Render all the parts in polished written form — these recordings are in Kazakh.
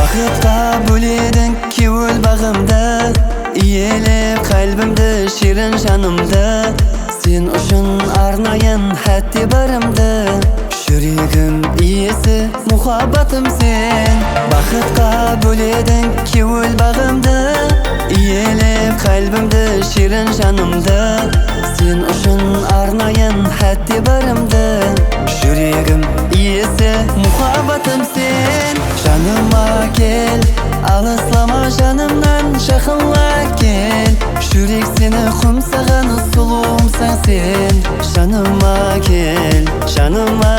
Бақытқа бөледің кеуіл бағымды, иелеп қалбімді, шерін жанымды. Сен үшін арнайын хәтте барымды, жүрегім иесі мұхаббатым сен. Бақытқа бөледің кеуіл бағымды, иелеп қалбімді, шерін жанымды. Сен үшін арнайын хәтте барымды, жүрегім иесі мұхаббатым сен. Жаныма кел, алыслама жанымнан жақынла кел. Жүрек сені құмсаған сұлуымсың сен. Жаныма кел, жаныма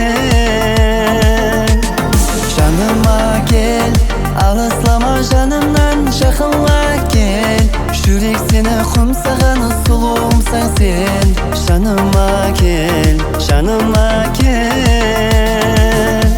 кел. Жаныма кел, алыслама жанымнан жақынла кел. Жүрек сені құмсаған сұлуымсың сен. Жаныма кел, жаныма кел.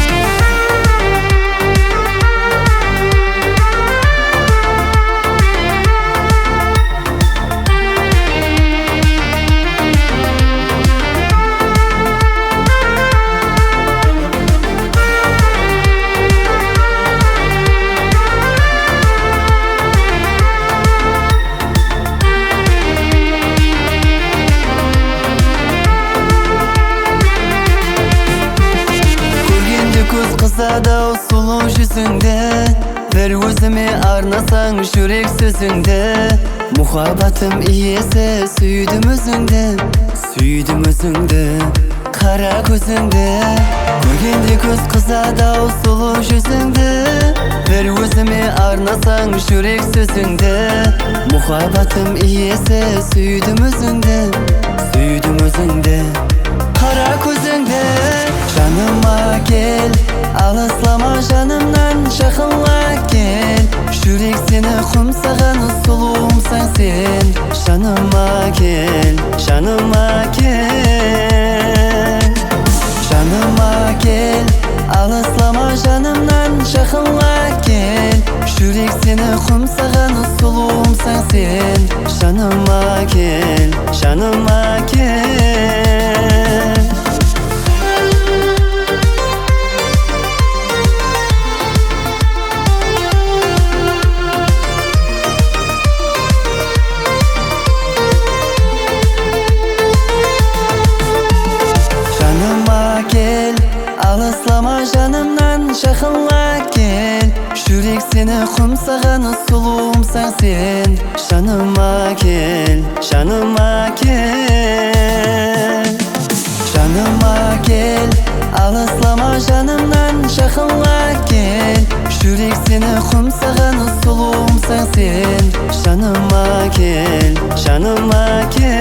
Көз қызадау сұлу жүзіңді, бір өзіме арнасаң жүрек сөзіңді. Мұхаббатым иесі сүйдім өзіңді, сүйдім өзіңді, қара көзіңді. Көргенде көз қызадау сұлу жүзіңді, бір өзіме арнасаң жүрек сөзіңді. Мұхаббатым иесі сүйдім өзіңді, сүйдім өзіңді, қара көзіңді. Жаныма кел, алыслама жанымнан жақынла кел. Жүрек сені құмсаған сұлуымсың сен. Жаныма кел, жаныма кел. Жаныма кел, алыслама жанымнан жақынла кел. Жүрек сені құмсаған сұлуымсың сен. Жаныма кел, жаныма кел. Алыслама жанымнан жақынла кел. Жүрек сені құмсаған сұлуымсың сен. Жаныма кел, жаныма кел. Жаныма кел, алыслама жанымнан жақынла кел. Жүрек сені құмсаған сұлуымсың сен. Жаныма кел, жаныма кел.